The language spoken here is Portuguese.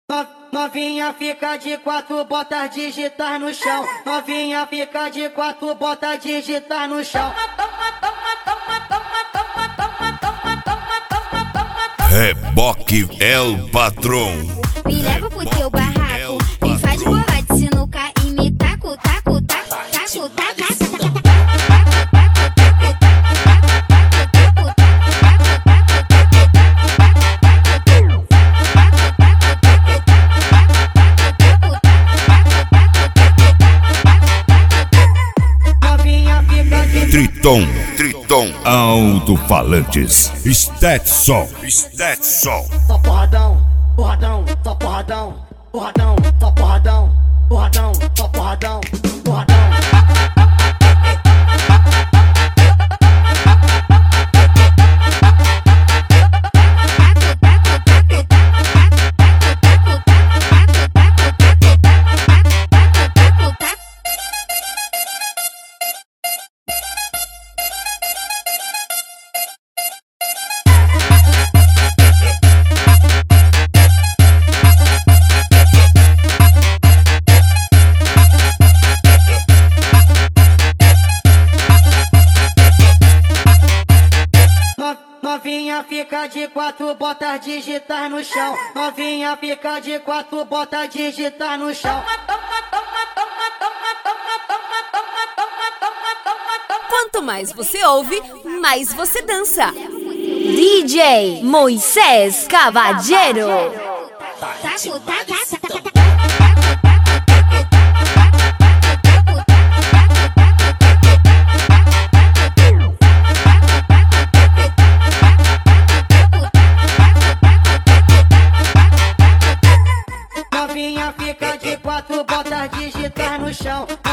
Novinha fica de quatro, bota digitar no chão. Novinha fica de quatro, bota digitar no chão. Reboque é o patrão. Me leva pro teu barraco, me faz bolar de sinuca e me taco, taco, taco, taco, taco. Triton, alto-falantes, Stetson. Só porradão, porradão, só porradão, porradão, só porradão, porradão, só porradão, porradão. Novinha fica de quatro, bota digitar no chão. Novinha fica de quatro, bota digitar no chão. Quanto mais você ouve, mais você dança. DJ Moisés Cavallero. Taco, taco, taco. Novinha fica de quatro, bota digitar no chão.